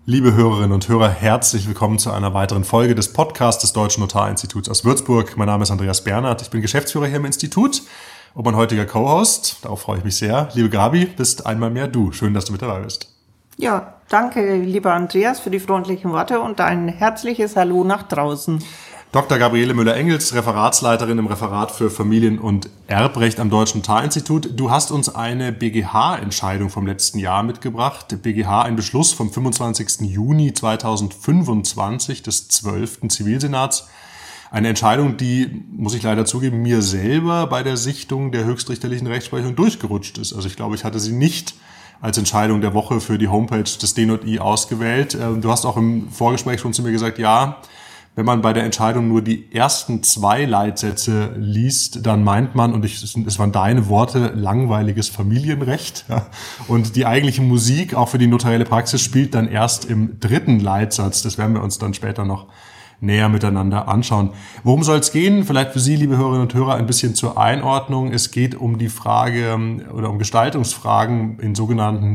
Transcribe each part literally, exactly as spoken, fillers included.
Liebe Hörerinnen und Hörer, herzlich willkommen zu einer weiteren Folge des Podcasts des Deutschen Notarinstituts aus Würzburg. Mein Name ist Andreas Bernhard, ich bin Geschäftsführer hier im Institut und mein heutiger Co-Host, darauf freue ich mich sehr. Liebe Gabi, bist einmal mehr du. Schön, dass du mit dabei bist. Ja, danke, lieber Andreas, für die freundlichen Worte und ein herzliches Hallo nach draußen. Doktor Gabriele Müller-Engels, Referatsleiterin im Referat für Familien- und Erbrecht am Deutschen Notarinstitut. Du hast uns eine B G H-Entscheidung vom letzten Jahr mitgebracht. B G H, ein Beschluss vom fünfundzwanzigsten Juni zweitausendfünfundzwanzig des zwölften Zivilsenats. Eine Entscheidung, die, muss ich leider zugeben, mir selber bei der Sichtung der höchstrichterlichen Rechtsprechung durchgerutscht ist. Also ich glaube, ich hatte sie nicht als Entscheidung der Woche für die Homepage des D N O I ausgewählt. Du hast auch im Vorgespräch schon zu mir gesagt, ja, wenn man bei der Entscheidung nur die ersten zwei Leitsätze liest, dann meint man, und ich, es waren deine Worte, langweiliges Familienrecht. Ja, und die eigentliche Musik, auch für die notarielle Praxis, spielt dann erst im dritten Leitsatz. Das werden wir uns dann später noch näher miteinander anschauen. Worum soll es gehen? Vielleicht für Sie, liebe Hörerinnen und Hörer, ein bisschen zur Einordnung. Es geht um die Frage oder um Gestaltungsfragen in sogenannten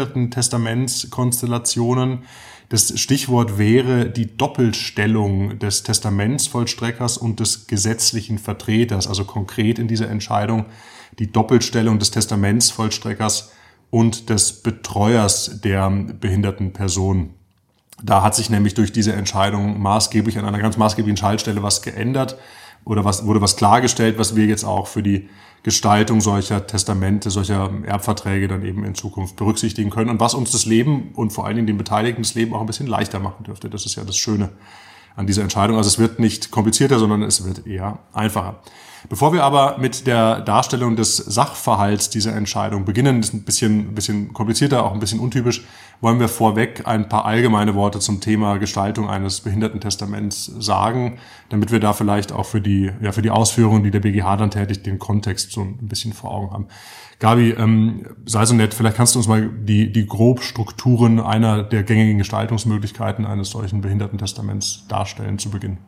Behindertentestamentskonstellationen. Das Stichwort wäre die Doppelstellung des Testamentsvollstreckers und des gesetzlichen Vertreters, also konkret in dieser Entscheidung die Doppelstellung des Testamentsvollstreckers und des Betreuers der behinderten Person. Da hat sich nämlich durch diese Entscheidung maßgeblich an einer ganz maßgeblichen Schaltstelle was geändert oder was wurde was klargestellt, was wir jetzt auch für die Gestaltung solcher Testamente, solcher Erbverträge dann eben in Zukunft berücksichtigen können und was uns das Leben und vor allen Dingen den Beteiligten das Leben auch ein bisschen leichter machen dürfte. Das ist ja das Schöne an dieser Entscheidung. Also es wird nicht komplizierter, sondern es wird eher einfacher. Bevor wir aber mit der Darstellung des Sachverhalts dieser Entscheidung beginnen, das ist ein bisschen, ein bisschen komplizierter, auch ein bisschen untypisch, wollen wir vorweg ein paar allgemeine Worte zum Thema Gestaltung eines Behindertentestaments sagen, damit wir da vielleicht auch für die, ja, für die Ausführungen, die der B G H dann tätigt, den Kontext so ein bisschen vor Augen haben. Gabi, ähm, sei so nett, vielleicht kannst du uns mal die, die Grobstrukturen einer der gängigen Gestaltungsmöglichkeiten eines solchen Behindertentestaments darstellen zu Beginn.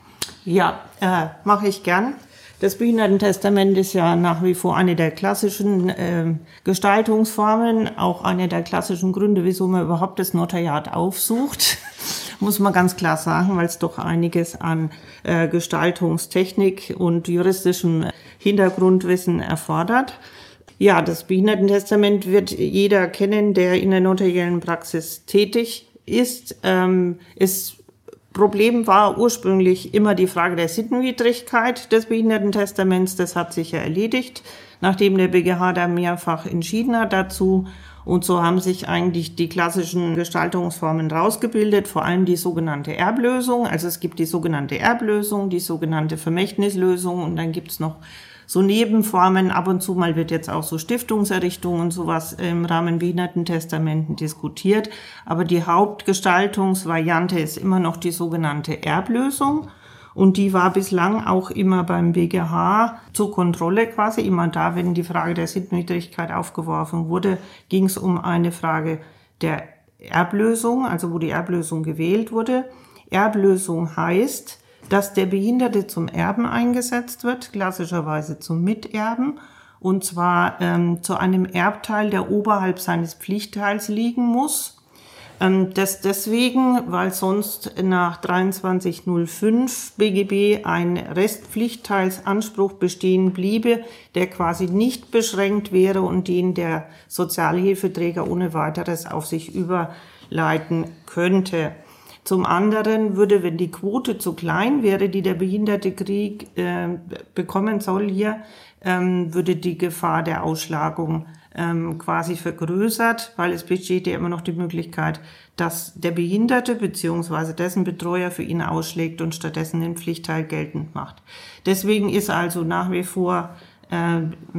Ja, äh, mache ich gern. Das Behindertentestament ist ja nach wie vor eine der klassischen äh, Gestaltungsformen, auch eine der klassischen Gründe, wieso man überhaupt das Notariat aufsucht, muss man ganz klar sagen, weil es doch einiges an äh, Gestaltungstechnik und juristischem Hintergrundwissen erfordert. Ja, das Behindertentestament wird jeder kennen, der in der notariellen Praxis tätig ist. Ähm, es Problem war ursprünglich immer die Frage der Sittenwidrigkeit des Behindertentestaments. Das hat sich ja erledigt, nachdem der B G H da mehrfach entschieden hat dazu. Und so haben sich eigentlich die klassischen Gestaltungsformen rausgebildet, vor allem die sogenannte Erblösung. Also es gibt die sogenannte Erblösung, die sogenannte Vermächtnislösung und dann gibt's noch so Nebenformen. Ab und zu mal wird jetzt auch so Stiftungserrichtung und sowas im Rahmen Behindertentestamenten diskutiert. Aber die Hauptgestaltungsvariante ist immer noch die sogenannte Erblösung. Und die war bislang auch immer beim B G H zur Kontrolle quasi. Immer da, wenn die Frage der Sittenwidrigkeit aufgeworfen wurde, ging es um eine Frage der Erblösung, also wo die Erblösung gewählt wurde. Erblösung heißt, dass der Behinderte zum Erben eingesetzt wird, klassischerweise zum Miterben, und zwar ähm, zu einem Erbteil, der oberhalb seines Pflichtteils liegen muss. Ähm, das deswegen, weil sonst nach dreiundzwanzig null fünf B G B ein Restpflichtteilsanspruch bestehen bliebe, der quasi nicht beschränkt wäre und den der Sozialhilfeträger ohne weiteres auf sich überleiten könnte. Zum anderen würde, wenn die Quote zu klein wäre, die der Behinderte Krieg äh, bekommen soll hier, ähm, würde die Gefahr der Ausschlagung ähm, quasi vergrößert, weil es besteht ja immer noch die Möglichkeit, dass der Behinderte bzw. dessen Betreuer für ihn ausschlägt und stattdessen den Pflichtteil geltend macht. Deswegen ist also nach wie vor äh,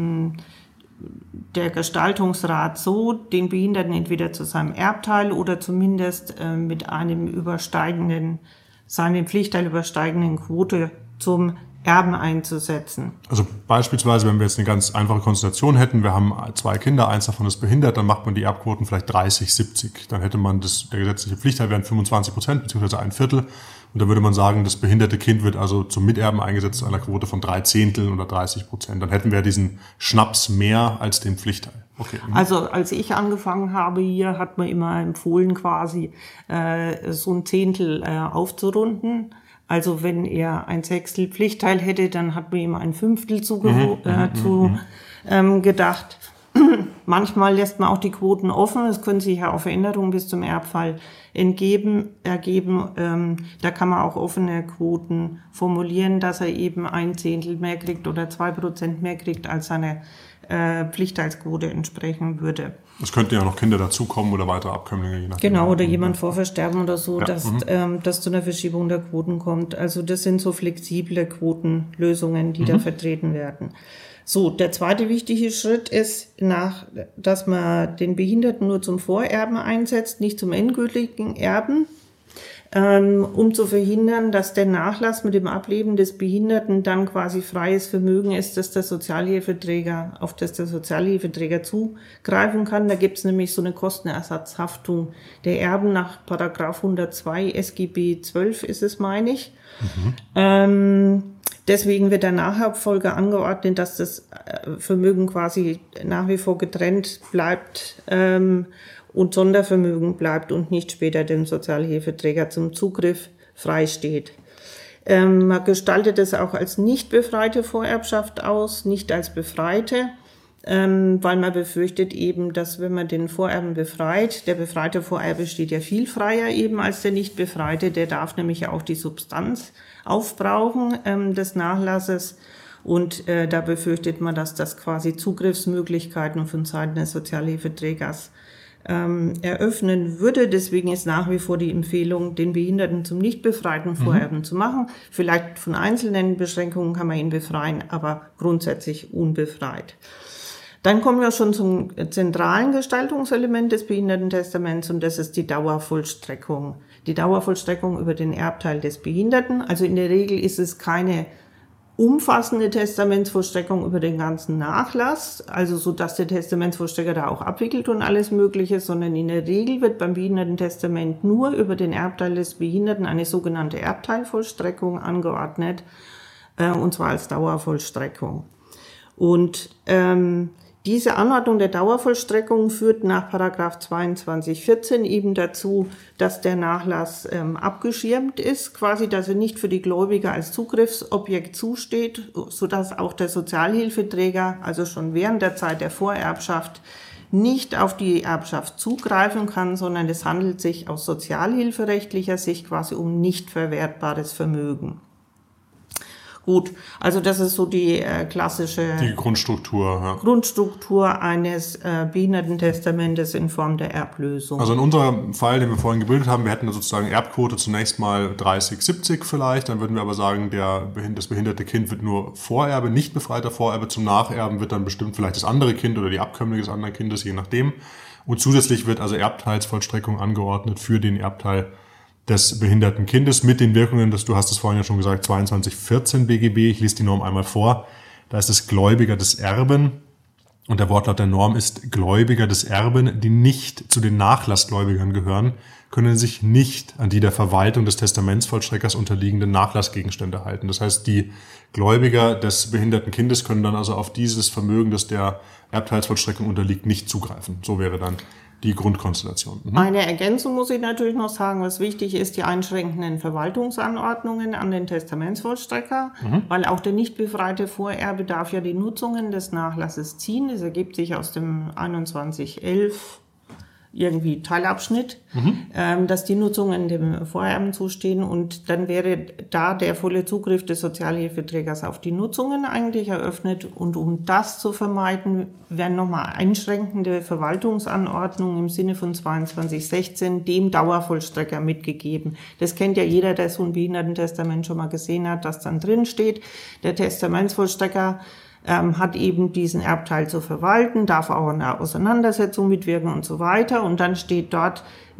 der Gestaltungsrat so, den Behinderten entweder zu seinem Erbteil oder zumindest äh, mit einem übersteigenden, seinen Pflichtteil übersteigenden Quote zum Erben einzusetzen. Also beispielsweise, wenn wir jetzt eine ganz einfache Konstellation hätten, wir haben zwei Kinder, eins davon ist behindert, dann macht man die Erbquoten vielleicht dreißig, siebzig. Dann hätte man das, der gesetzliche Pflichtteil wären fünfundzwanzig Prozent, beziehungsweise ein Viertel. Und da würde man sagen, das behinderte Kind wird also zum Miterben eingesetzt zu einer Quote von drei Zehnteln oder dreißig Prozent. Dann hätten wir diesen Schnaps mehr als den Pflichtteil. Okay. Also als ich angefangen habe hier, hat man immer empfohlen, quasi äh, so ein Zehntel äh, aufzurunden. Also wenn er ein Sechstel Pflichtteil hätte, dann hat man ihm ein Fünftel zuge- Mhm, äh, zu ähm, gedacht. Manchmal lässt man auch die Quoten offen. Es können sich ja auch Veränderungen bis zum Erbfall entgeben, ergeben. Ähm, da kann man auch offene Quoten formulieren, dass er eben ein Zehntel mehr kriegt oder zwei Prozent mehr kriegt, als seine äh, Pflichtteilsquote entsprechen würde. Es könnten ja noch Kinder dazukommen oder weitere Abkömmlinge, je nachdem. Genau, oder jemand vor Versterben oder so, Ja, dass, mhm. ähm, dass zu einer Verschiebung der Quoten kommt. Also das sind so flexible Quotenlösungen, die Mhm. da vertreten werden. So, der zweite wichtige Schritt ist, nach, dass man den Behinderten nur zum Vorerben einsetzt, nicht zum endgültigen Erben, ähm, um zu verhindern, dass der Nachlass mit dem Ableben des Behinderten dann quasi freies Vermögen ist, dass der Sozialhilfeträger, auf das der Sozialhilfeträger zugreifen kann. Da gibt es nämlich so eine Kostenersatzhaftung der Erben nach Paragraph hundertzwei S G B zwölf ist es, meine ich. Mhm. Ähm, Deswegen wird der Nachabfolge angeordnet, dass das Vermögen quasi nach wie vor getrennt bleibt ähm, und Sondervermögen bleibt und nicht später dem Sozialhilfeträger zum Zugriff freisteht. Ähm, man gestaltet es auch als nicht befreite Vorerbschaft aus, nicht als befreite, ähm, weil man befürchtet eben, dass wenn man den Vorerben befreit, der befreite Vorerbe steht ja viel freier eben als der nicht befreite, der darf nämlich auch die Substanz aufbrauchen ähm, des Nachlasses und äh, da befürchtet man, dass das quasi Zugriffsmöglichkeiten von Seiten des Sozialhilfeträgers ähm, eröffnen würde. Deswegen ist nach wie vor die Empfehlung, den Behinderten zum nicht befreiten Vorerben mhm. zu machen. Vielleicht von einzelnen Beschränkungen kann man ihn befreien, aber grundsätzlich unbefreit. Dann kommen wir schon zum zentralen Gestaltungselement des Behindertentestaments und das ist die Dauervollstreckung. Die Dauervollstreckung über den Erbteil des Behinderten. Also in der Regel ist es keine umfassende Testamentsvollstreckung über den ganzen Nachlass, also so, dass der Testamentsvollstrecker da auch abwickelt und alles Mögliche, sondern in der Regel wird beim Behindertentestament nur über den Erbteil des Behinderten eine sogenannte Erbteilvollstreckung angeordnet, äh, und zwar als Dauervollstreckung. Und ähm, diese Anordnung der Dauervollstreckung führt nach Paragraph zweiundzwanzig vierzehn eben dazu, dass der Nachlass ähm, abgeschirmt ist, quasi, dass er nicht für die Gläubiger als Zugriffsobjekt zusteht, sodass auch der Sozialhilfeträger, also schon während der Zeit der Vorerbschaft, nicht auf die Erbschaft zugreifen kann, sondern es handelt sich aus sozialhilferechtlicher Sicht quasi um nicht verwertbares Vermögen. Gut, also das ist so die äh, klassische die Grundstruktur, ja. Grundstruktur eines äh, Behindertentestamentes in Form der Erblösung. Also in unserem Fall, den wir vorhin gebildet haben, wir hätten sozusagen Erbquote zunächst mal dreißig siebzig vielleicht, dann würden wir aber sagen, der, das behinderte Kind wird nur Vorerbe, nicht befreiter Vorerbe, zum Nacherben wird dann bestimmt vielleicht das andere Kind oder die Abkömmlinge des anderen Kindes, je nachdem. Und zusätzlich wird also Erbteilsvollstreckung angeordnet für den Erbteil des behinderten Kindes mit den Wirkungen, dass du hast es vorhin ja schon gesagt, zweiundzwanzig vierzehn B G B, ich lese die Norm einmal vor, da ist es Gläubiger des Erben und der Wortlaut der Norm ist Gläubiger des Erben, die nicht zu den Nachlassgläubigern gehören, können sich nicht an die der Verwaltung des Testamentsvollstreckers unterliegenden Nachlassgegenstände halten. Das heißt, die Gläubiger des behinderten Kindes können dann also auf dieses Vermögen, das der Erbteilsvollstreckung unterliegt, nicht zugreifen. So wäre dann die Grundkonstellation. Mhm. Eine Ergänzung muss ich natürlich noch sagen, was wichtig ist, die einschränkenden Verwaltungsanordnungen an den Testamentsvollstrecker, mhm. weil auch der nicht befreite Vorerbe darf ja die Nutzungen des Nachlasses ziehen. Das ergibt sich aus dem einundzwanzig elf irgendwie Teilabschnitt, mhm. ähm, dass die Nutzungen dem Vorerben zustehen und dann wäre da der volle Zugriff des Sozialhilfeträgers auf die Nutzungen eigentlich eröffnet und um das zu vermeiden, werden nochmal einschränkende Verwaltungsanordnungen im Sinne von zweiundzwanzig sechzehn dem Dauervollstrecker mitgegeben. Das kennt ja jeder, der so ein Behindertentestament schon mal gesehen hat, dass dann drin steht, der Testamentsvollstrecker ähm, hat eben diesen Erbteil zu verwalten, darf auch in der Auseinandersetzung mitwirken und so weiter. Und dann steht dort,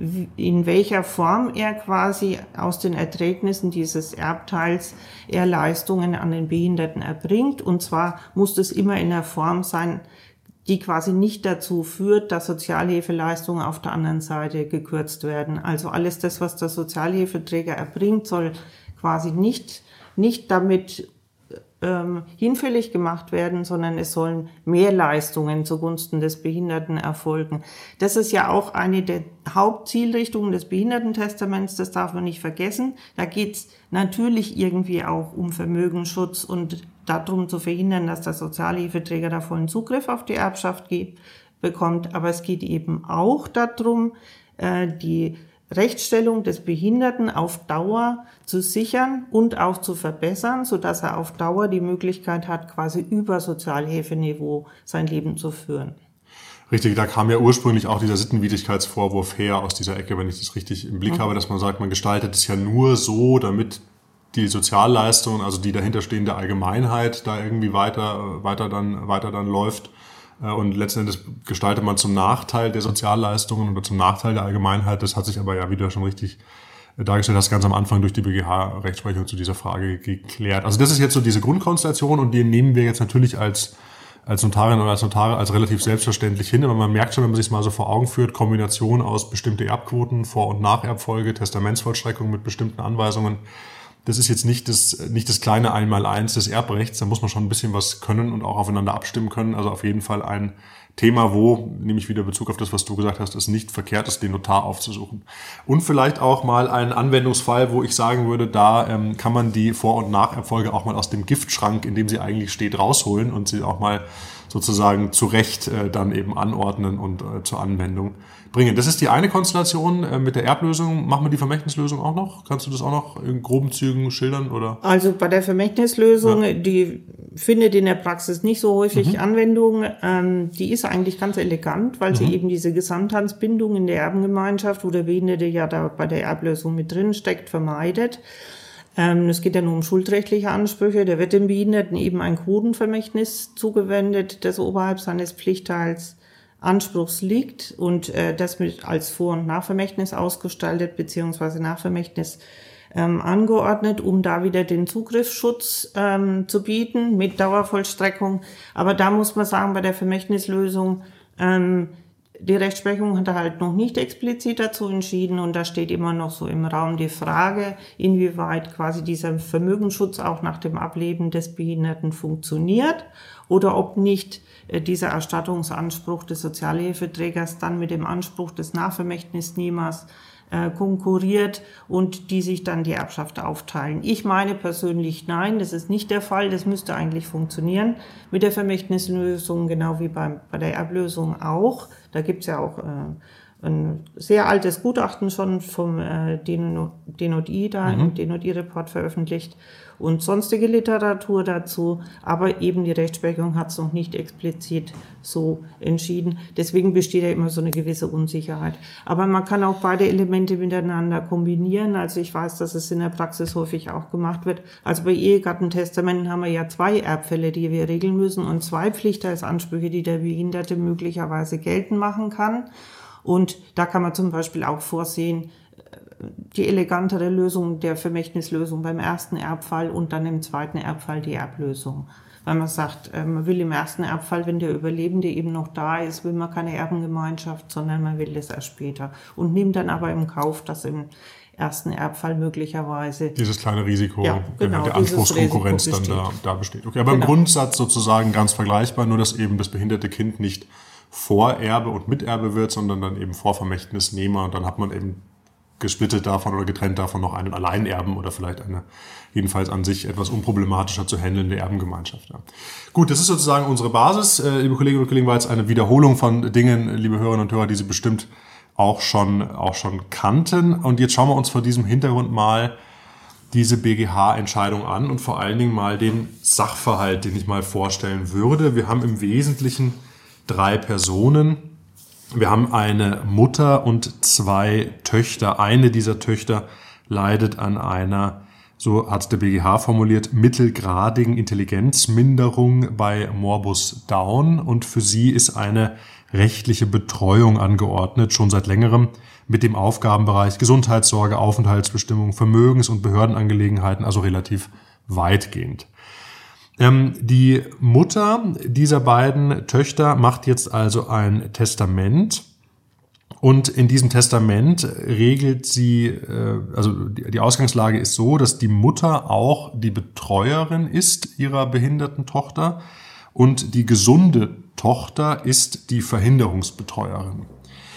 in welcher Form er quasi aus den Erträgnissen dieses Erbteils er Leistungen an den Behinderten erbringt. Und zwar muss das immer in der Form sein, die quasi nicht dazu führt, dass Sozialhilfeleistungen auf der anderen Seite gekürzt werden. Also alles das, was der Sozialhilfeträger erbringt, soll quasi nicht, nicht damit ähm, hinfällig gemacht werden, sondern es sollen mehr Leistungen zugunsten des Behinderten erfolgen. Das ist ja auch eine der Hauptzielrichtungen des Behindertentestaments, das darf man nicht vergessen. Da geht's natürlich irgendwie auch um Vermögensschutz und darum zu verhindern, dass der Sozialhilfeträger da vollen Zugriff auf die Erbschaft geht, bekommt. Aber es geht eben auch darum, äh, die Rechtsstellung des Behinderten auf Dauer zu sichern und auch zu verbessern, sodass er auf Dauer die Möglichkeit hat, quasi über Sozialhilfeniveau sein Leben zu führen. Richtig, da kam ja ursprünglich auch dieser Sittenwidrigkeitsvorwurf her aus dieser Ecke, wenn ich das richtig im Blick mhm. habe, dass man sagt, man gestaltet es ja nur so, damit die Sozialleistungen, also die dahinterstehende Allgemeinheit da irgendwie weiter, weiter dann, weiter dann läuft. Und letzten Endes gestaltet man zum Nachteil der Sozialleistungen oder zum Nachteil der Allgemeinheit. Das hat sich aber ja, wie du schon richtig dargestellt hast, ganz am Anfang durch die B G H-Rechtsprechung zu dieser Frage geklärt. Also das ist jetzt so diese Grundkonstellation und die nehmen wir jetzt natürlich als, als Notarin oder als Notare als relativ selbstverständlich hin. Aber man merkt schon, wenn man sich mal so vor Augen führt, Kombination aus bestimmte Erbquoten, Vor- und Nacherbfolge, Testamentsvollstreckung mit bestimmten Anweisungen. Das ist jetzt nicht das, nicht das kleine Einmaleins des Erbrechts. Da muss man schon ein bisschen was können und auch aufeinander abstimmen können. Also auf jeden Fall ein Thema, wo, nehme ich wieder Bezug auf das, was du gesagt hast, es nicht verkehrt ist, den Notar aufzusuchen. Und vielleicht auch mal ein Anwendungsfall, wo ich sagen würde, da ähm, kann man die Vor- und Nacherfolge auch mal aus dem Giftschrank, in dem sie eigentlich steht, rausholen und sie auch mal sozusagen zu Recht äh, dann eben anordnen und äh, zur Anwendung bringen. Das ist die eine Konstellation äh, mit der Erblösung. Machen wir die Vermächtnislösung auch noch? Kannst du das auch noch in groben Zügen schildern? Oder? Also bei der Vermächtnislösung, ja. die findet in der Praxis nicht so häufig mhm. Anwendung. Ähm, die ist eigentlich ganz elegant, weil mhm. sie eben diese Gesamthandsbindung in der Erbengemeinschaft, wo der Behinderte ja da bei der Erblösung mit drin steckt, vermeidet. Ähm, es geht ja nur um schuldrechtliche Ansprüche. Da wird dem Behinderten eben ein Quotenvermächtnis zugewendet, das oberhalb seines Pflichtteils Anspruchs liegt und äh, das mit als Vor- und Nachvermächtnis ausgestaltet beziehungsweise Nachvermächtnis ähm, angeordnet, um da wieder den Zugriffsschutz ähm, zu bieten mit Dauervollstreckung. Aber da muss man sagen, bei der Vermächtnislösung, ähm, die Rechtsprechung hat halt noch nicht explizit dazu entschieden und da steht immer noch so im Raum die Frage, inwieweit quasi dieser Vermögensschutz auch nach dem Ableben des Behinderten funktioniert oder ob nicht äh, dieser Erstattungsanspruch des Sozialhilfeträgers dann mit dem Anspruch des Nachvermächtnisnehmers äh, konkurriert und die sich dann die Erbschaft aufteilen. Ich meine persönlich nein, das ist nicht der Fall, das müsste eigentlich funktionieren mit der Vermächtnislösung, genau wie beim, bei der Erblösung auch. Da gibt's ja auch äh, ein sehr altes Gutachten schon vom äh, D N O I da, mhm. im D N O I-Report veröffentlicht und sonstige Literatur dazu, aber eben die Rechtsprechung hat es noch nicht explizit so entschieden. Deswegen besteht ja immer so eine gewisse Unsicherheit. Aber man kann auch beide Elemente miteinander kombinieren. Also ich weiß, dass es in der Praxis häufig auch gemacht wird. Also bei Ehegattentestamenten haben wir ja zwei Erbfälle, die wir regeln müssen und zwei Pflichtteilsansprüche, die der Behinderte möglicherweise geltend machen kann. Und da kann man zum Beispiel auch vorsehen, die elegantere Lösung der Vermächtnislösung beim ersten Erbfall und dann im zweiten Erbfall die Erblösung. Weil man sagt, man will im ersten Erbfall, wenn der Überlebende eben noch da ist, will man keine Erbengemeinschaft, sondern man will das erst später. Und nimmt dann aber im Kauf, dass im ersten Erbfall möglicherweise dieses kleine Risiko, ja, genau, der Anspruchskonkurrenz dann da, da besteht. Okay, aber genau. Im Grundsatz sozusagen ganz vergleichbar, nur dass eben das behinderte Kind nicht Vorerbe und Miterbe wird, sondern dann eben Vorvermächtnisnehmer und dann hat man eben gesplittet davon oder getrennt davon noch einen Alleinerben oder vielleicht eine jedenfalls an sich etwas unproblematischer zu handelnde Erbengemeinschaft. Ja. Gut, das ist sozusagen unsere Basis. Äh, liebe Kolleginnen und Kollegen, war jetzt eine Wiederholung von Dingen, liebe Hörerinnen und Hörer, die Sie bestimmt auch schon, auch schon kannten. Und jetzt schauen wir uns vor diesem Hintergrund mal diese B G H-Entscheidung an und vor allen Dingen mal den Sachverhalt, den ich mal vorstellen würde. Wir haben im Wesentlichen drei Personen. Wir haben eine Mutter und zwei Töchter. Eine dieser Töchter leidet an einer so hat der B G H formuliert, mittelgradigen Intelligenzminderung bei Morbus Down und für sie ist eine rechtliche Betreuung angeordnet, schon seit längerem mit dem Aufgabenbereich Gesundheitssorge, Aufenthaltsbestimmung, Vermögens- und Behördenangelegenheiten, also relativ weitgehend. Ähm, die Mutter dieser beiden Töchter macht jetzt also ein Testament und in diesem Testament regelt sie, äh, also die, die Ausgangslage ist so, dass die Mutter auch die Betreuerin ist ihrer behinderten Tochter und die gesunde Tochter ist die Verhinderungsbetreuerin.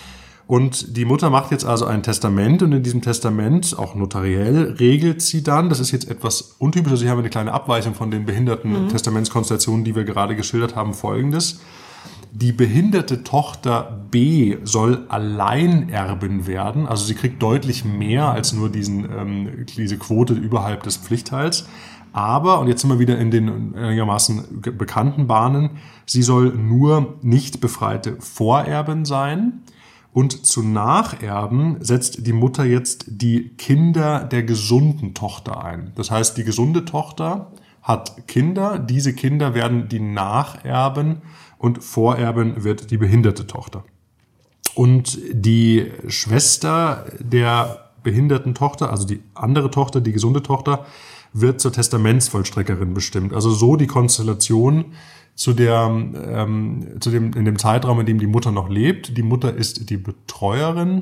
Und die Mutter macht jetzt also ein Testament und in diesem Testament, auch notariell, regelt sie dann, das ist jetzt etwas untypisch, also hier haben wir eine kleine Abweichung von den behinderten mhm. Testamentskonstellationen, die wir gerade geschildert haben, folgendes. Die behinderte Tochter B soll Alleinerbin werden, also sie kriegt deutlich mehr als nur diesen, ähm, diese Quote überhalb des Pflichtteils. Aber, und jetzt sind wir wieder in den einigermaßen bekannten Bahnen, sie soll nur nicht befreite Vorerbin sein. Und zu Nacherben setzt die Mutter jetzt die Kinder der gesunden Tochter ein. Das heißt, die gesunde Tochter hat Kinder, diese Kinder werden die Nacherben und Vorerben wird die behinderte Tochter. Und die Schwester der behinderten Tochter, also die andere Tochter, die gesunde Tochter, wird zur Testamentsvollstreckerin bestimmt. Also so die Konstellation zu der, ähm, zu dem, in dem Zeitraum, in dem die Mutter noch lebt. Die Mutter ist die Betreuerin,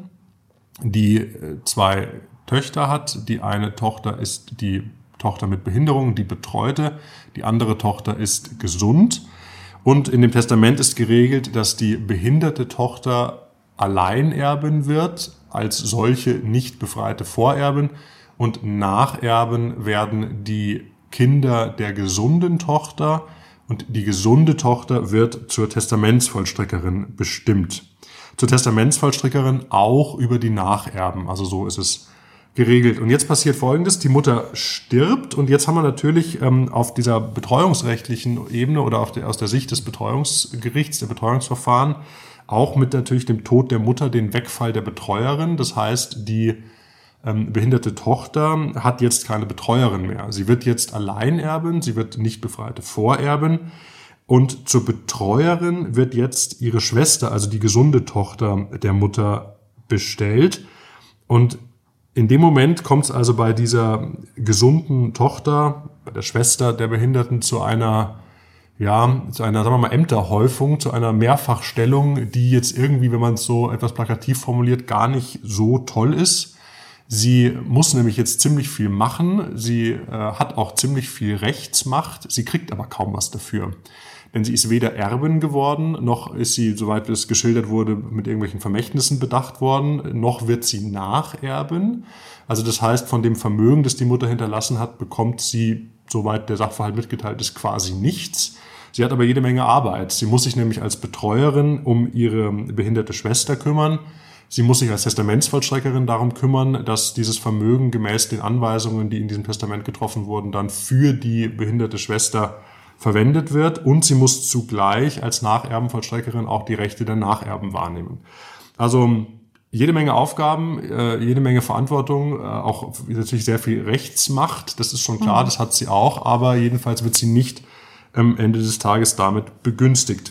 die äh, zwei Töchter hat. Die eine Tochter ist die Tochter mit Behinderung, die Betreute. Die andere Tochter ist gesund. Und in dem Testament ist geregelt, dass die behinderte Tochter Alleinerbin wird, als solche nicht befreite Vorerbin. Und Nacherben werden die Kinder der gesunden Tochter und die gesunde Tochter wird zur Testamentsvollstreckerin bestimmt. Zur Testamentsvollstreckerin auch über die Nacherben, also so ist es geregelt. Und jetzt passiert Folgendes, die Mutter stirbt und jetzt haben wir natürlich ähm, auf dieser betreuungsrechtlichen Ebene oder auf der, aus der Sicht des Betreuungsgerichts, der Betreuungsverfahren, auch mit natürlich dem Tod der Mutter den Wegfall der Betreuerin. Das heißt, die ähm, behinderte Tochter hat jetzt keine Betreuerin mehr. Sie wird jetzt Alleinerbin, sie wird nicht befreite Vorerbin. Und zur Betreuerin wird jetzt ihre Schwester, also die gesunde Tochter der Mutter, bestellt. Und in dem Moment kommt es also bei dieser gesunden Tochter, bei der Schwester der Behinderten, zu einer, ja, zu einer, sagen wir mal, Ämterhäufung, zu einer Mehrfachstellung, die jetzt irgendwie, wenn man es so etwas plakativ formuliert, gar nicht so toll ist. Sie muss nämlich jetzt ziemlich viel machen. Sie äh, hat auch ziemlich viel Rechtsmacht. Sie kriegt aber kaum was dafür. Denn sie ist weder Erbin geworden, noch ist sie, soweit es geschildert wurde, mit irgendwelchen Vermächtnissen bedacht worden, noch wird sie Nacherbin. Also das heißt, von dem Vermögen, das die Mutter hinterlassen hat, bekommt sie, soweit der Sachverhalt mitgeteilt ist, quasi nichts. Sie hat aber jede Menge Arbeit. Sie muss sich nämlich als Betreuerin um ihre behinderte Schwester kümmern. Sie muss sich als Testamentsvollstreckerin darum kümmern, dass dieses Vermögen gemäß den Anweisungen, die in diesem Testament getroffen wurden, dann für die behinderte Schwester verwendet wird, und sie muss zugleich als Nacherbenvollstreckerin auch die Rechte der Nacherben wahrnehmen. Also jede Menge Aufgaben, äh, jede Menge Verantwortung, äh, auch natürlich sehr viel Rechtsmacht, das ist schon klar, das hat sie auch, aber jedenfalls wird sie nicht am Ende des Tages damit begünstigt.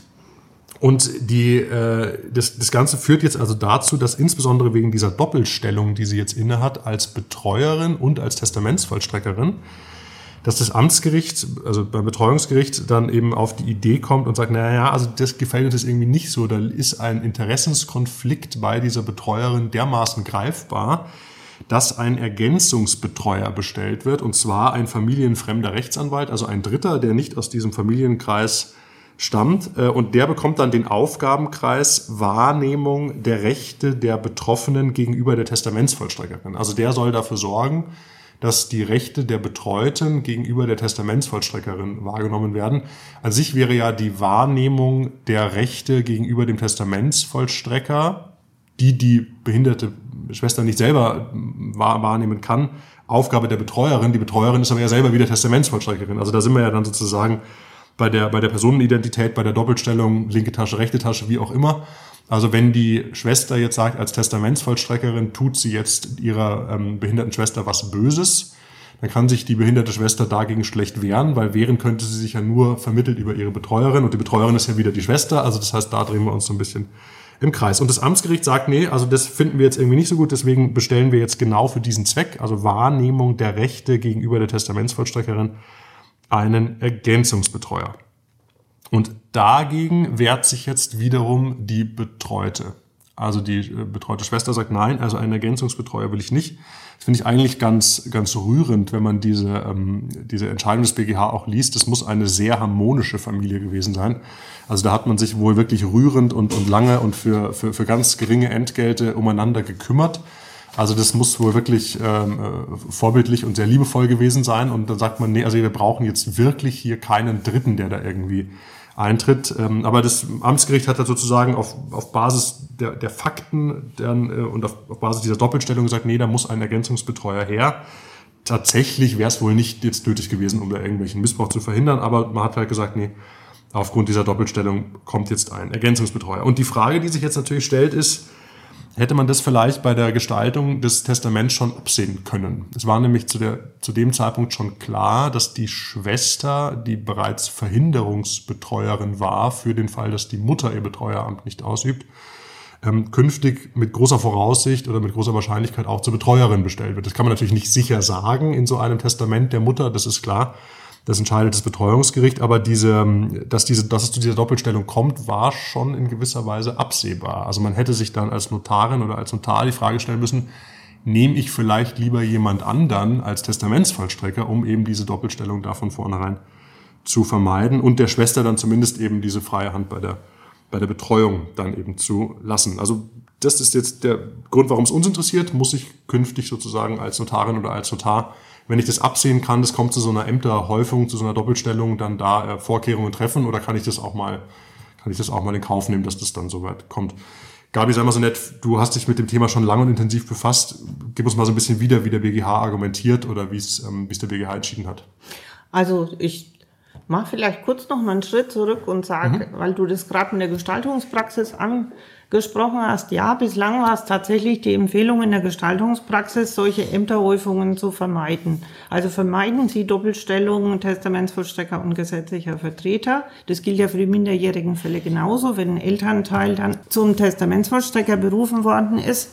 Und die, äh, das, das Ganze führt jetzt also dazu, dass insbesondere wegen dieser Doppelstellung, die sie jetzt innehat, als Betreuerin und als Testamentsvollstreckerin, dass das Amtsgericht, also beim Betreuungsgericht, dann eben auf die Idee kommt und sagt, naja, also das gefällt uns jetzt irgendwie nicht so, da ist ein Interessenskonflikt bei dieser Betreuerin dermaßen greifbar, dass ein Ergänzungsbetreuer bestellt wird, und zwar ein familienfremder Rechtsanwalt, also ein Dritter, der nicht aus diesem Familienkreis stammt, und der bekommt dann den Aufgabenkreis Wahrnehmung der Rechte der Betroffenen gegenüber der Testamentsvollstreckerin. Also der soll dafür sorgen, dass die Rechte der Betreuten gegenüber der Testamentsvollstreckerin wahrgenommen werden. An sich wäre ja die Wahrnehmung der Rechte gegenüber dem Testamentsvollstrecker, die die behinderte Schwester nicht selber wahrnehmen kann, Aufgabe der Betreuerin. Die Betreuerin ist aber ja selber wieder Testamentsvollstreckerin. Also da sind wir ja dann sozusagen bei der, bei der Personenidentität, bei der Doppelstellung, linke Tasche, rechte Tasche, wie auch immer. Also wenn die Schwester jetzt sagt, als Testamentsvollstreckerin tut sie jetzt ihrer ähm, behinderten Schwester was Böses, dann kann sich die behinderte Schwester dagegen schlecht wehren, weil wehren könnte sie sich ja nur vermittelt über ihre Betreuerin und die Betreuerin ist ja wieder die Schwester, also das heißt, da drehen wir uns so ein bisschen im Kreis. Und das Amtsgericht sagt, nee, also das finden wir jetzt irgendwie nicht so gut, deswegen bestellen wir jetzt genau für diesen Zweck, also Wahrnehmung der Rechte gegenüber der Testamentsvollstreckerin, einen Ergänzungsbetreuer. Und dagegen wehrt sich jetzt wiederum die Betreute. Also die betreute Schwester sagt, nein, also einen Ergänzungsbetreuer will ich nicht. Das finde ich eigentlich ganz, ganz rührend, wenn man diese, ähm, diese Entscheidung des B G H auch liest. Das muss eine sehr harmonische Familie gewesen sein. Also da hat man sich wohl wirklich rührend und, und lange und für, für, für ganz geringe Entgelte umeinander gekümmert. Also das muss wohl wirklich ähm, vorbildlich und sehr liebevoll gewesen sein. Und dann sagt man, nee, also wir brauchen jetzt wirklich hier keinen Dritten, der da irgendwie eintritt. Aber das Amtsgericht hat da sozusagen auf, auf Basis der, der Fakten dann, äh, und auf, auf Basis dieser Doppelstellung gesagt, nee, da muss ein Ergänzungsbetreuer her. Tatsächlich wäre es wohl nicht jetzt nötig gewesen, um da irgendwelchen Missbrauch zu verhindern, aber man hat halt gesagt, nee, aufgrund dieser Doppelstellung kommt jetzt ein Ergänzungsbetreuer. Und die Frage, die sich jetzt natürlich stellt, ist, hätte man das vielleicht bei der Gestaltung des Testaments schon absehen können. Es war nämlich zu, der, zu dem Zeitpunkt schon klar, dass die Schwester, die bereits Verhinderungsbetreuerin war, für den Fall, dass die Mutter ihr Betreueramt nicht ausübt, ähm, künftig mit großer Voraussicht oder mit großer Wahrscheinlichkeit auch zur Betreuerin bestellt wird. Das kann man natürlich nicht sicher sagen in so einem Testament der Mutter, das ist klar. Das entscheidet das Betreuungsgericht, aber diese, dass, diese, dass es zu dieser Doppelstellung kommt, war schon in gewisser Weise absehbar. Also man hätte sich dann als Notarin oder als Notar die Frage stellen müssen, nehme ich vielleicht lieber jemand anderen als Testamentsvollstrecker, um eben diese Doppelstellung da von vornherein zu vermeiden und der Schwester dann zumindest eben diese freie Hand bei der, bei der Betreuung dann eben zu lassen. Also das ist jetzt der Grund, warum es uns interessiert, muss ich künftig sozusagen als Notarin oder als Notar, wenn ich das absehen kann, das kommt zu so einer Ämterhäufung, zu so einer Doppelstellung, dann da äh, Vorkehrungen treffen oder kann ich das auch mal, kann ich das auch mal in Kauf nehmen, dass das dann so weit kommt. Gabi, sei mal so nett, du hast dich mit dem Thema schon lange und intensiv befasst. Gib uns mal so ein bisschen wieder, wie der B G H argumentiert oder wie es, ähm, wie es der B G H entschieden hat. Also ich mache vielleicht kurz noch mal einen Schritt zurück und sage, mhm. weil du das gerade in der Gestaltungspraxis angesprochen hast, ja, bislang war es tatsächlich die Empfehlung in der Gestaltungspraxis, solche Ämterhäufungen zu vermeiden. Also vermeiden Sie Doppelstellungen Testamentsvollstrecker und gesetzlicher Vertreter. Das gilt ja für die minderjährigen Fälle genauso, wenn ein Elternteil dann zum Testamentsvollstrecker berufen worden ist.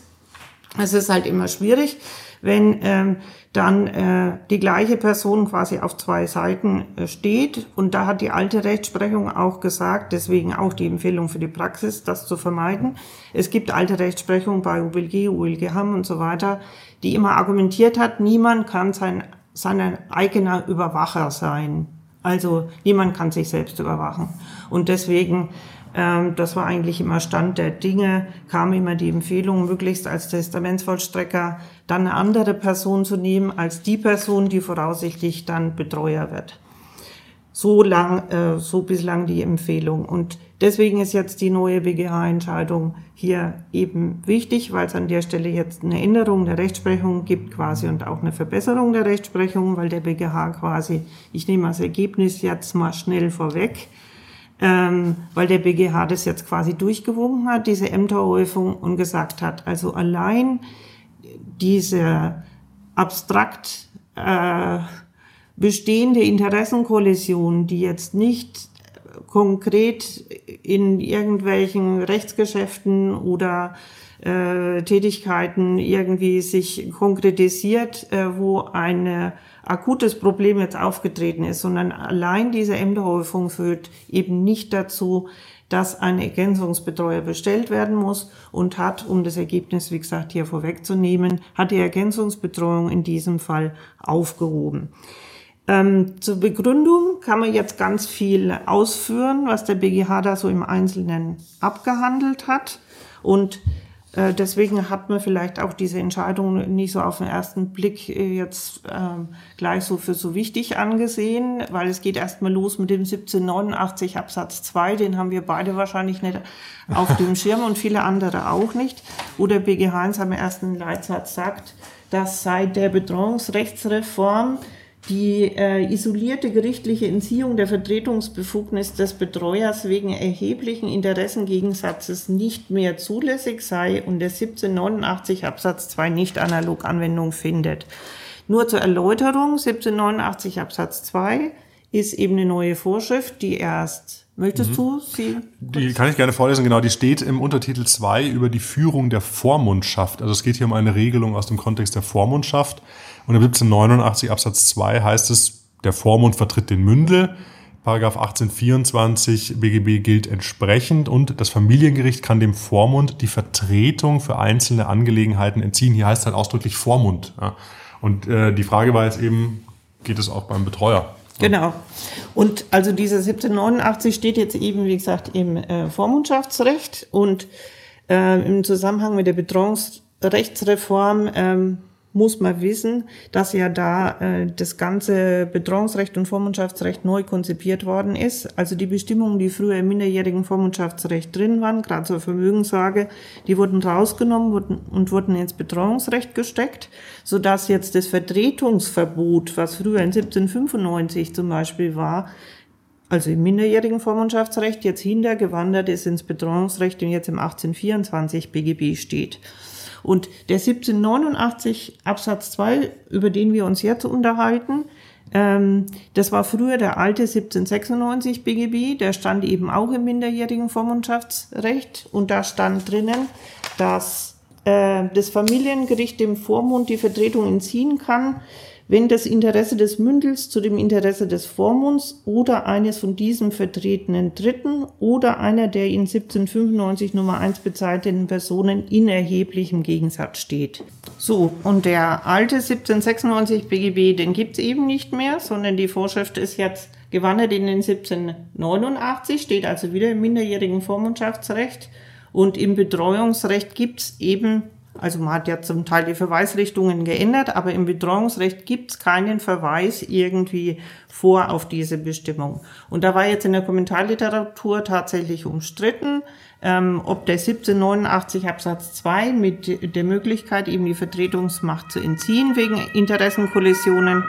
Es ist halt immer schwierig, wenn ähm, dann äh, die gleiche Person quasi auf zwei Seiten äh, steht. Und da hat die alte Rechtsprechung auch gesagt, deswegen auch die Empfehlung für die Praxis, das zu vermeiden. Es gibt alte Rechtsprechung bei U B L G, U L G Hamm und so weiter, die immer argumentiert hat, niemand kann sein, sein eigener Überwacher sein. Also niemand kann sich selbst überwachen. Und deswegen, ähm, das war eigentlich immer Stand der Dinge, kam immer die Empfehlung, möglichst als Testamentsvollstrecker dann eine andere Person zu nehmen als die Person, die voraussichtlich dann Betreuer wird. So lang, äh, so bislang die Empfehlung. Und deswegen ist jetzt die neue B G H-Entscheidung hier eben wichtig, weil es an der Stelle jetzt eine Änderung der Rechtsprechung gibt quasi und auch eine Verbesserung der Rechtsprechung, weil der B G H quasi, ich nehme als Ergebnis jetzt mal schnell vorweg, ähm, weil der B G H das jetzt quasi durchgewunken hat, diese Ämterhäufung, und gesagt hat, also allein diese abstrakt äh, bestehende Interessenkollision, die jetzt nicht konkret in irgendwelchen Rechtsgeschäften oder äh, Tätigkeiten irgendwie sich konkretisiert, äh, wo ein akutes Problem jetzt aufgetreten ist, sondern allein diese Ämterhäufung führt eben nicht dazu, dass ein Ergänzungsbetreuer bestellt werden muss, und hat, um das Ergebnis, wie gesagt, hier vorwegzunehmen, hat die Ergänzungsbetreuung in diesem Fall aufgehoben. Ähm, zur Begründung kann man jetzt ganz viel ausführen, was der B G H da so im Einzelnen abgehandelt hat, und äh, deswegen hat man vielleicht auch diese Entscheidung nicht so auf den ersten Blick äh, jetzt äh, gleich so für so wichtig angesehen, weil es geht erstmal los mit dem siebzehnhundertneunundachtzig Absatz zwei, den haben wir beide wahrscheinlich nicht auf dem Schirm und viele andere auch nicht, wo der B G H in seinem ersten Leitsatz sagt, dass seit der Betreuungsrechtsreform die äh, isolierte gerichtliche Entziehung der Vertretungsbefugnis des Betreuers wegen erheblichen Interessengegensatzes nicht mehr zulässig sei und der siebzehnhundertneunundachtzig Absatz zwei nicht analog Anwendung findet. Nur zur Erläuterung, siebzehnhundertneunundachtzig Absatz zwei ist eben eine neue Vorschrift, die erst, möchtest mhm. du sie? Die kann ich gerne vorlesen, genau, die steht im Untertitel zwei über die Führung der Vormundschaft. Also es geht hier um eine Regelung aus dem Kontext der Vormundschaft. Und im siebzehnhundertneunundachtzig Absatz zwei heißt es, der Vormund vertritt den Mündel. Paragraph achtzehnhundertvierundzwanzig B G B gilt entsprechend und das Familiengericht kann dem Vormund die Vertretung für einzelne Angelegenheiten entziehen. Hier heißt halt ausdrücklich Vormund. Ja. Und äh, die Frage war jetzt eben, geht es auch beim Betreuer? Genau. Und also dieser siebzehnhundertneunundachtzig steht jetzt eben, wie gesagt, im äh, Vormundschaftsrecht und äh, im Zusammenhang mit der Betreuungsrechtsreform ähm, muss man wissen, dass ja da äh, das ganze Betreuungsrecht und Vormundschaftsrecht neu konzipiert worden ist. Also die Bestimmungen, die früher im minderjährigen Vormundschaftsrecht drin waren, gerade zur Vermögenssorge, die wurden rausgenommen wurden, und wurden ins Betreuungsrecht gesteckt, sodass jetzt das Vertretungsverbot, was früher in siebzehnhundertfünfundneunzig zum Beispiel war, also im minderjährigen Vormundschaftsrecht, jetzt hintergewandert ist ins Betreuungsrecht und jetzt im achtzehnhundertvierundzwanzig B G B steht. Und der siebzehnhundertneunundachtzig Absatz zwei, über den wir uns jetzt unterhalten, ähm, das war früher der alte siebzehnhundertsechsundneunzig B G B, der stand eben auch im minderjährigen Vormundschaftsrecht und da stand drinnen, dass äh, das Familiengericht dem Vormund die Vertretung entziehen kann, wenn das Interesse des Mündels zu dem Interesse des Vormunds oder eines von diesem vertretenen Dritten oder einer der in siebzehnhundertfünfundneunzig Nummer eins bezeichneten Personen in erheblichem Gegensatz steht. So, und der alte siebzehnhundertsechsundneunzig B G B, den gibt's eben nicht mehr, sondern die Vorschrift ist jetzt gewandert in den siebzehnhundertneunundachtzig, steht also wieder im minderjährigen Vormundschaftsrecht und im Betreuungsrecht gibt's eben, also man hat ja zum Teil die Verweisrichtungen geändert, aber im Betreuungsrecht gibt's keinen Verweis irgendwie vor auf diese Bestimmung. Und da war jetzt in der Kommentarliteratur tatsächlich umstritten, ähm, ob der siebzehnhundertneunundachtzig Absatz zwei mit der Möglichkeit, eben die Vertretungsmacht zu entziehen wegen Interessenkollisionen,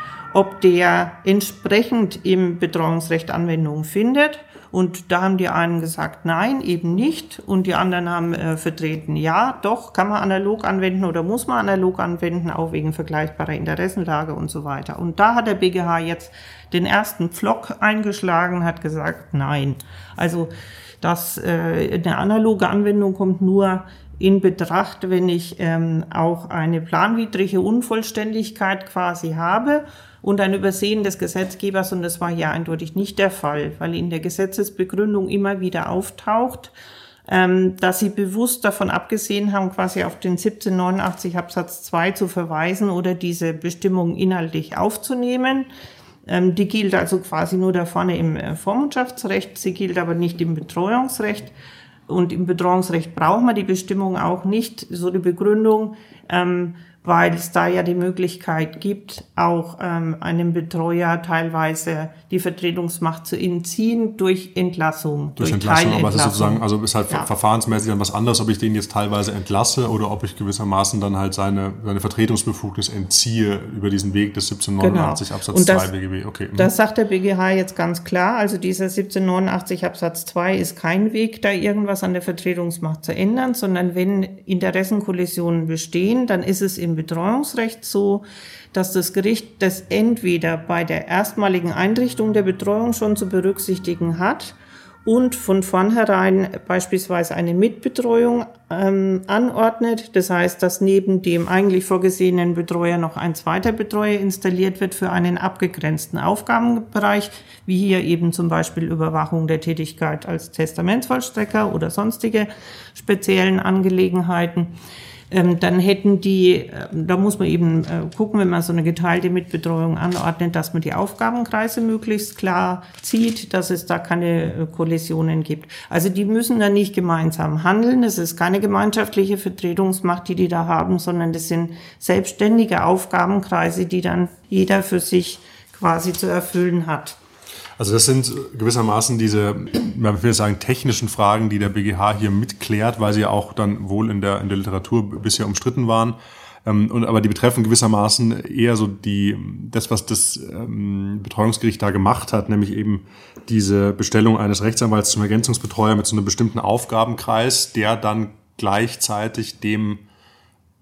ob der entsprechend im Betreuungsrecht Anwendung findet. Und da haben die einen gesagt, nein, eben nicht. Und die anderen haben äh, vertreten, ja, doch, kann man analog anwenden oder muss man analog anwenden, auch wegen vergleichbarer Interessenlage und so weiter. Und da hat der B G H jetzt den ersten Pflock eingeschlagen, hat gesagt, nein. Also dass äh, eine analoge Anwendung kommt nur in Betracht, wenn ich ähm, auch eine planwidrige Unvollständigkeit quasi habe und ein Übersehen des Gesetzgebers, und das war hier eindeutig nicht der Fall, weil in der Gesetzesbegründung immer wieder auftaucht, ähm, dass sie bewusst davon abgesehen haben, quasi auf den siebzehnhundertneunundachtzig Absatz zwei zu verweisen oder diese Bestimmung inhaltlich aufzunehmen. Ähm, die gilt also quasi nur da vorne im äh, Vormundschaftsrecht, sie gilt aber nicht im Betreuungsrecht. Und im Betreuungsrecht braucht man die Bestimmung auch nicht, so die Begründung, ähm, weil es da ja die Möglichkeit gibt, auch ähm, einem Betreuer teilweise die Vertretungsmacht zu entziehen durch Entlassung. Durch, durch Entlassung, aber es ist sozusagen, also ist halt ja. verfahrensmäßig dann was anderes, ob ich den jetzt teilweise entlasse oder ob ich gewissermaßen dann halt seine, seine Vertretungsbefugnis entziehe über diesen Weg des siebzehnhundertneunundachtzig genau. Absatz zwei B G B. Okay. Das sagt der B G H jetzt ganz klar, also dieser siebzehnhundertneunundachtzig Absatz zwei ist kein Weg, da irgendwas an der Vertretungsmacht zu ändern, sondern wenn Interessenkollisionen bestehen, dann ist es im Betreuungsrecht so, dass das Gericht das entweder bei der erstmaligen Einrichtung der Betreuung schon zu berücksichtigen hat und von vornherein beispielsweise eine Mitbetreuung ähm, anordnet. Das heißt, dass neben dem eigentlich vorgesehenen Betreuer noch ein zweiter Betreuer installiert wird für einen abgegrenzten Aufgabenbereich, wie hier eben zum Beispiel Überwachung der Tätigkeit als Testamentsvollstrecker oder sonstige speziellen Angelegenheiten. Ähm, dann hätten die, äh, da muss man eben äh, gucken, wenn man so eine geteilte Mitbetreuung anordnet, dass man die Aufgabenkreise möglichst klar zieht, dass es da keine äh, Kollisionen gibt. Also die müssen dann nicht gemeinsam handeln. Es ist keine gemeinschaftliche Vertretungsmacht, die die da haben, sondern das sind selbstständige Aufgabenkreise, die dann jeder für sich quasi zu erfüllen hat. Also das sind gewissermaßen diese, man will sagen, technischen Fragen, die der B G H hier mitklärt, weil sie ja auch dann wohl in der, in der Literatur bisher umstritten waren. Ähm, und, aber die betreffen gewissermaßen eher so die, das, was das ähm, Betreuungsgericht da gemacht hat, nämlich eben diese Bestellung eines Rechtsanwalts zum Ergänzungsbetreuer mit so einem bestimmten Aufgabenkreis, der dann gleichzeitig dem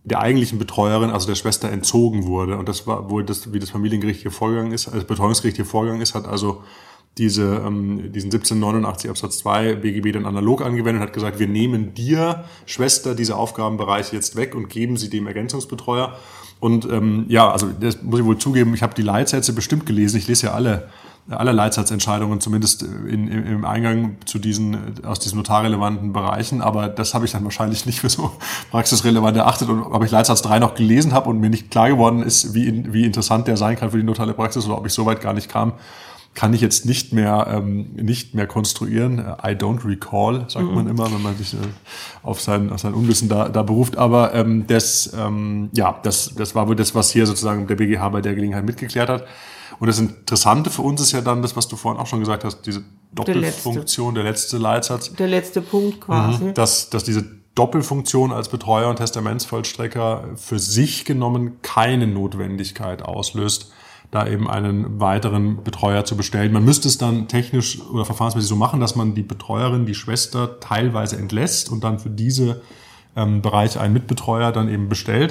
der eigentlichen Betreuerin, also der Schwester, entzogen wurde. Und das war wohl das, wie das Familiengericht hier vorgegangen ist, also das Betreuungsgericht hier vorgegangen ist, hat also diese, ähm, diesen siebzehnhundertneunundachtzig Absatz zwei B G B dann analog angewendet und hat gesagt, wir nehmen dir, Schwester, diese Aufgabenbereiche jetzt weg und geben sie dem Ergänzungsbetreuer. Und ähm, ja, also das muss ich wohl zugeben, ich habe die Leitsätze bestimmt gelesen. Ich lese ja alle alle Leitsatzentscheidungen, zumindest in, im, im Eingang zu diesen, aus diesen notarrelevanten Bereichen. Aber das habe ich dann wahrscheinlich nicht für so praxisrelevant erachtet. Und ob ich Leitsatz drei noch gelesen habe und mir nicht klar geworden ist, wie, wie interessant der sein kann für die notarielle Praxis oder ob ich so weit gar nicht kam, kann ich jetzt nicht mehr ähm, nicht mehr konstruieren. I don't recall, sagt mhm. man immer, wenn man sich äh, auf sein auf sein Unwissen da, da beruft. Aber ähm, das ähm, ja das das war wohl das, was hier sozusagen der B G H bei der Gelegenheit mitgeklärt hat. Und das Interessante für uns ist ja dann das, was du vorhin auch schon gesagt hast, diese Doppelfunktion, der letzte, der letzte Leitsatz. Der letzte Punkt quasi. Mhm, dass, dass diese Doppelfunktion als Betreuer und Testamentsvollstrecker für sich genommen keine Notwendigkeit auslöst, da eben einen weiteren Betreuer zu bestellen. Man müsste es dann technisch oder verfahrensmäßig so machen, dass man die Betreuerin, die Schwester teilweise entlässt und dann für diese ähm, Bereiche einen Mitbetreuer dann eben bestellt.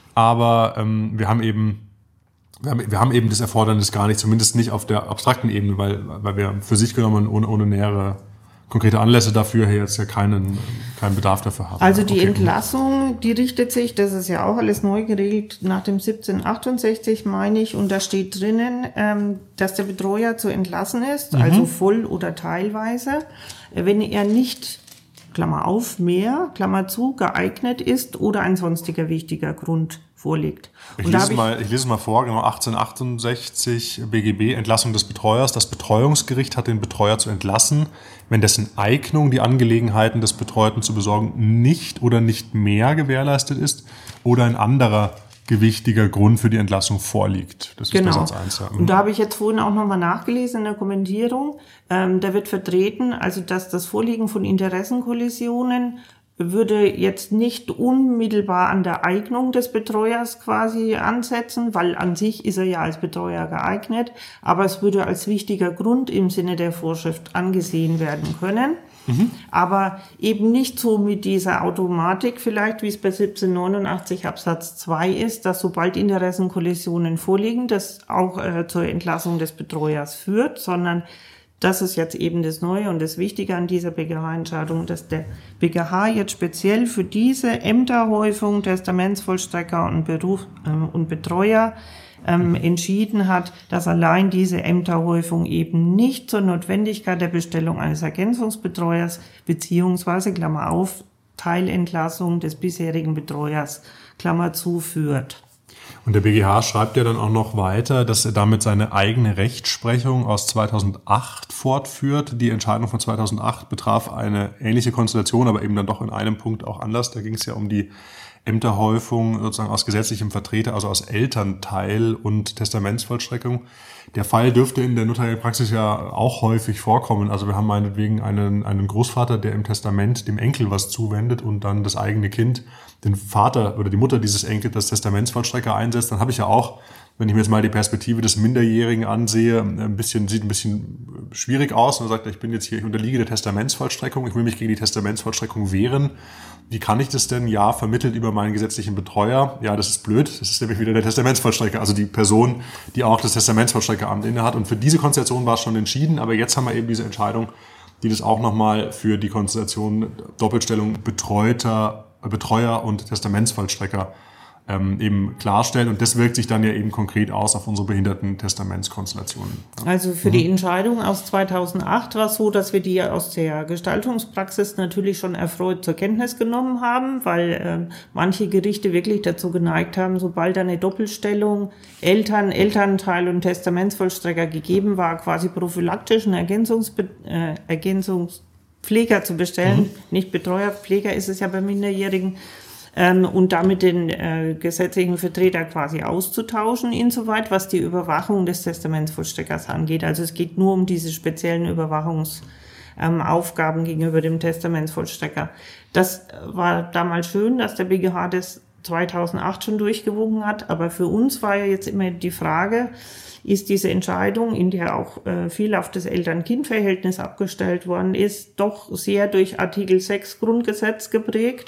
Aber ähm, wir haben eben Wir haben, wir haben eben das Erfordernis gar nicht, zumindest nicht auf der abstrakten Ebene, weil, weil wir für sich genommen ohne, ohne nähere konkrete Anlässe dafür hier jetzt ja keinen, keinen Bedarf dafür haben. Also die okay. Entlassung, die richtet sich, das ist ja auch alles neu geregelt, nach dem siebzehnhundertachtundsechzig, meine ich, und da steht drinnen, ähm, dass der Betreuer zu entlassen ist, mhm. also voll oder teilweise, wenn er nicht, Klammer auf, mehr, Klammer zu, geeignet ist oder ein sonstiger wichtiger Grund vorliegt. Ich lese, mal, ich lese mal vor, genau, achtzehnhundertachtundsechzig B G B, Entlassung des Betreuers. Das Betreuungsgericht hat den Betreuer zu entlassen, wenn dessen Eignung, die Angelegenheiten des Betreuten zu besorgen, nicht oder nicht mehr gewährleistet ist oder ein anderer gewichtiger Grund für die Entlassung vorliegt. Das ist genau. der Satz eins. Ja. Und da habe ich jetzt vorhin auch nochmal nachgelesen in der Kommentierung. Ähm, da wird vertreten, also dass das Vorliegen von Interessenkollisionen würde jetzt nicht unmittelbar an der Eignung des Betreuers quasi ansetzen, weil an sich ist er ja als Betreuer geeignet, aber es würde als wichtiger Grund im Sinne der Vorschrift angesehen werden können. Mhm. Aber eben nicht so mit dieser Automatik vielleicht, wie es bei siebzehnhundertneunundachtzig Absatz zwei ist, dass sobald Interessenkollisionen vorliegen, das auch äh, zur Entlassung des Betreuers führt, sondern das ist jetzt eben das Neue und das Wichtige an dieser B G H-Entscheidung, dass der B G H jetzt speziell für diese Ämterhäufung Testamentsvollstrecker und Beruf äh, und Betreuer ähm, entschieden hat, dass allein diese Ämterhäufung eben nicht zur Notwendigkeit der Bestellung eines Ergänzungsbetreuers beziehungsweise, Klammer auf, Teilentlassung des bisherigen Betreuers, Klammer zu, führt. Und der B G H schreibt ja dann auch noch weiter, dass er damit seine eigene Rechtsprechung aus zweitausendacht fortführt. Die Entscheidung von zweitausendacht betraf eine ähnliche Konstellation, aber eben dann doch in einem Punkt auch anders. Da ging es ja um die Ämterhäufung sozusagen aus gesetzlichem Vertreter, also aus Elternteil und Testamentsvollstreckung. Der Fall dürfte in der notariellen Praxis ja auch häufig vorkommen. Also wir haben meinetwegen einen, einen Großvater, der im Testament dem Enkel was zuwendet und dann das eigene Kind, den Vater oder die Mutter dieses Enkels, das Testamentsvollstrecker einsetzt. Dann habe ich ja auch, wenn ich mir jetzt mal die Perspektive des Minderjährigen ansehe, ein bisschen, sieht ein bisschen schwierig aus. Und sagt, ich bin jetzt hier, ich unterliege der Testamentsvollstreckung, ich will mich gegen die Testamentsvollstreckung wehren. Wie kann ich das denn? Ja, vermittelt über meinen gesetzlichen Betreuer. Ja, das ist blöd. Das ist nämlich wieder der Testamentsvollstrecker, also die Person, die auch das Testamentsvollstreckeramt inne hat. Und für diese Konstellation war es schon entschieden. Aber jetzt haben wir eben diese Entscheidung, die das auch nochmal für die Konstellation Doppelstellung Betreuter, Betreuer und Testamentsvollstrecker ähm, eben klarstellen. Und das wirkt sich dann ja eben konkret aus auf unsere behinderten Testamentskonstellationen. Ja. Also für mhm. die Entscheidung aus zweitausendacht war es so, dass wir die aus der Gestaltungspraxis natürlich schon erfreut zur Kenntnis genommen haben, weil äh, manche Gerichte wirklich dazu geneigt haben, sobald eine Doppelstellung Eltern, Elternteil und Testamentsvollstrecker gegeben war, quasi prophylaktisch einen Ergänzungsbe- äh, Ergänzungspfleger zu bestellen. Mhm. Nicht Betreuer, Pfleger ist es ja bei Minderjährigen. Ähm, und damit den äh, gesetzlichen Vertreter quasi auszutauschen, insoweit, was die Überwachung des Testamentsvollstreckers angeht. Also es geht nur um diese speziellen Überwachungsaufgaben ähm, gegenüber dem Testamentsvollstrecker. Das war damals schön, dass der B G H das zweitausendacht schon durchgewunken hat, aber für uns war ja jetzt immer die Frage, ist diese Entscheidung, in der auch äh, viel auf das Eltern-Kind-Verhältnis abgestellt worden ist, doch sehr durch Artikel sechs Grundgesetz geprägt.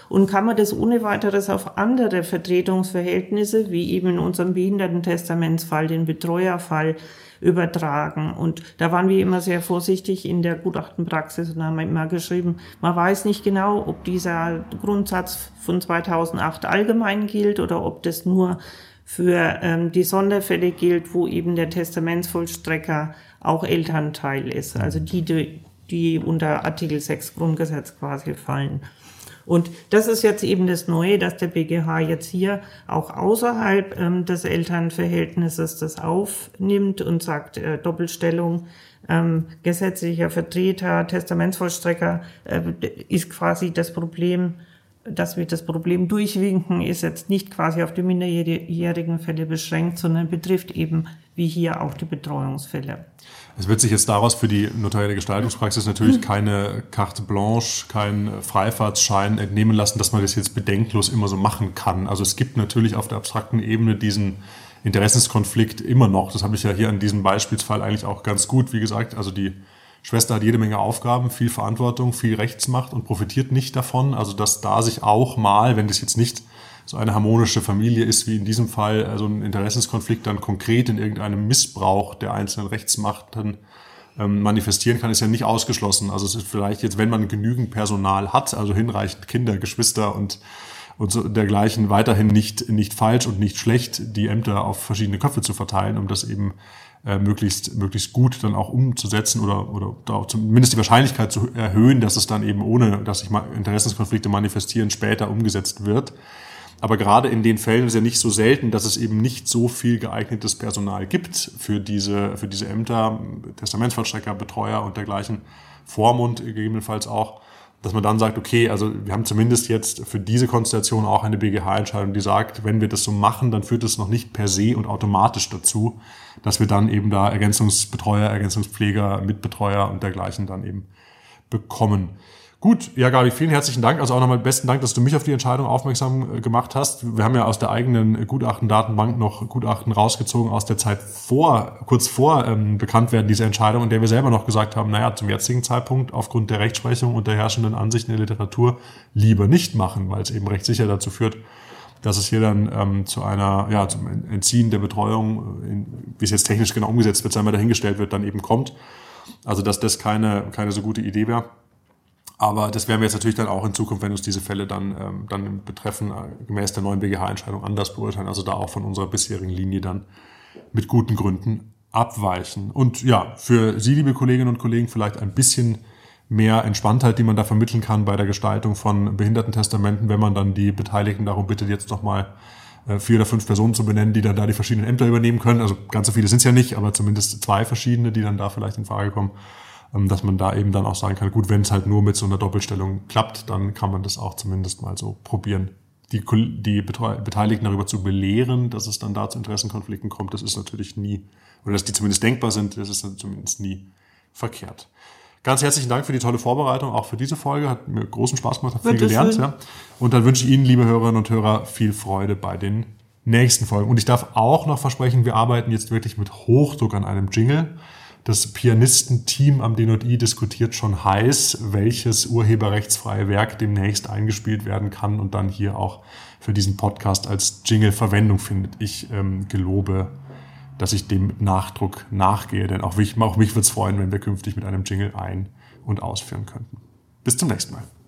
Und kann man das ohne weiteres auf andere Vertretungsverhältnisse, wie eben in unserem Behindertentestamentsfall, den Betreuerfall, übertragen. Und da waren wir immer sehr vorsichtig in der Gutachtenpraxis und haben immer geschrieben, man weiß nicht genau, ob dieser Grundsatz von zweitausendacht allgemein gilt oder ob das nur für ähm, die Sonderfälle gilt, wo eben der Testamentsvollstrecker auch Elternteil ist, also die, die, die unter Artikel sechs Grundgesetz quasi fallen. Und das ist jetzt eben das Neue, dass der B G H jetzt hier auch außerhalb ähm, des Elternverhältnisses das aufnimmt und sagt, äh, Doppelstellung, ähm, gesetzlicher Vertreter, Testamentsvollstrecker äh, ist quasi das Problem, dass wir das Problem durchwinken, ist jetzt nicht quasi auf die minderjährigen Fälle beschränkt, sondern betrifft eben wie hier auch die Betreuungsfälle. Es wird sich jetzt daraus für die notarielle Gestaltungspraxis natürlich keine Carte Blanche, kein Freifahrtsschein entnehmen lassen, dass man das jetzt bedenklos immer so machen kann. Also es gibt natürlich auf der abstrakten Ebene diesen Interessenskonflikt immer noch. Das habe ich ja hier an diesem Beispielsfall eigentlich auch ganz gut, wie gesagt. Also die Schwester hat jede Menge Aufgaben, viel Verantwortung, viel Rechtsmacht und profitiert nicht davon. Also dass da sich auch mal, wenn das jetzt nicht so eine harmonische Familie ist, wie in diesem Fall, also ein Interessenskonflikt dann konkret in irgendeinem Missbrauch der einzelnen Rechtsmacht dann ähm, manifestieren kann, ist ja nicht ausgeschlossen. Also es ist vielleicht jetzt, wenn man genügend Personal hat, also hinreichend Kinder, Geschwister und und so dergleichen, weiterhin nicht nicht falsch und nicht schlecht, die Ämter auf verschiedene Köpfe zu verteilen, um das eben äh, möglichst möglichst gut dann auch umzusetzen oder oder da auch zumindest die Wahrscheinlichkeit zu erhöhen, dass es dann eben ohne, dass sich mal Interessenskonflikte manifestieren, später umgesetzt wird. Aber gerade in den Fällen ist es ja nicht so selten, dass es eben nicht so viel geeignetes Personal gibt für diese, für diese Ämter, Testamentsvollstrecker, Betreuer und dergleichen, Vormund gegebenenfalls auch, dass man dann sagt, okay, also wir haben zumindest jetzt für diese Konstellation auch eine B G H-Entscheidung, die sagt, wenn wir das so machen, dann führt es noch nicht per se und automatisch dazu, dass wir dann eben da Ergänzungsbetreuer, Ergänzungspfleger, Mitbetreuer und dergleichen dann eben bekommen. Gut, ja Gabi, vielen herzlichen Dank. Also auch nochmal besten Dank, dass du mich auf die Entscheidung aufmerksam gemacht hast. Wir haben ja aus der eigenen Gutachtendatenbank noch Gutachten rausgezogen aus der Zeit vor, kurz vor ähm, Bekanntwerden dieser Entscheidung, in der wir selber noch gesagt haben, naja, zum jetzigen Zeitpunkt aufgrund der Rechtsprechung und der herrschenden Ansichten in der Literatur lieber nicht machen, weil es eben recht sicher dazu führt, dass es hier dann ähm, zu einer, ja, zum Entziehen der Betreuung, in, wie es jetzt technisch genau umgesetzt wird, sei mal dahingestellt wird, dann eben kommt. Also dass das keine, keine so gute Idee wäre. Aber das werden wir jetzt natürlich dann auch in Zukunft, wenn uns diese Fälle dann, ähm, dann betreffen, äh, gemäß der neuen B G H-Entscheidung anders beurteilen. Also da auch von unserer bisherigen Linie dann mit guten Gründen abweichen. Und ja, für Sie, liebe Kolleginnen und Kollegen, vielleicht ein bisschen mehr Entspanntheit, die man da vermitteln kann bei der Gestaltung von Behindertentestamenten, wenn man dann die Beteiligten darum bittet, jetzt nochmal äh, vier oder fünf Personen zu benennen, die dann da die verschiedenen Ämter übernehmen können. Also ganz so viele sind es ja nicht, aber zumindest zwei verschiedene, die dann da vielleicht in Frage kommen. Dass man da eben dann auch sagen kann, gut, wenn es halt nur mit so einer Doppelstellung klappt, dann kann man das auch zumindest mal so probieren. Die, die Beteiligten darüber zu belehren, dass es dann da zu Interessenkonflikten kommt, das ist natürlich nie, oder dass die zumindest denkbar sind, das ist dann zumindest nie verkehrt. Ganz herzlichen Dank für die tolle Vorbereitung, auch für diese Folge. Hat mir großen Spaß gemacht, habe viel gelernt. Ja. Und dann wünsche ich Ihnen, liebe Hörerinnen und Hörer, viel Freude bei den nächsten Folgen. Und ich darf auch noch versprechen, wir arbeiten jetzt wirklich mit Hochdruck an einem Jingle. Das Pianistenteam am D J I diskutiert schon heiß, welches urheberrechtsfreie Werk demnächst eingespielt werden kann und dann hier auch für diesen Podcast als Jingle Verwendung findet. Ich ähm, gelobe, dass ich dem mit Nachdruck nachgehe, denn auch mich, auch mich würde es freuen, wenn wir künftig mit einem Jingle ein- und ausführen könnten. Bis zum nächsten Mal.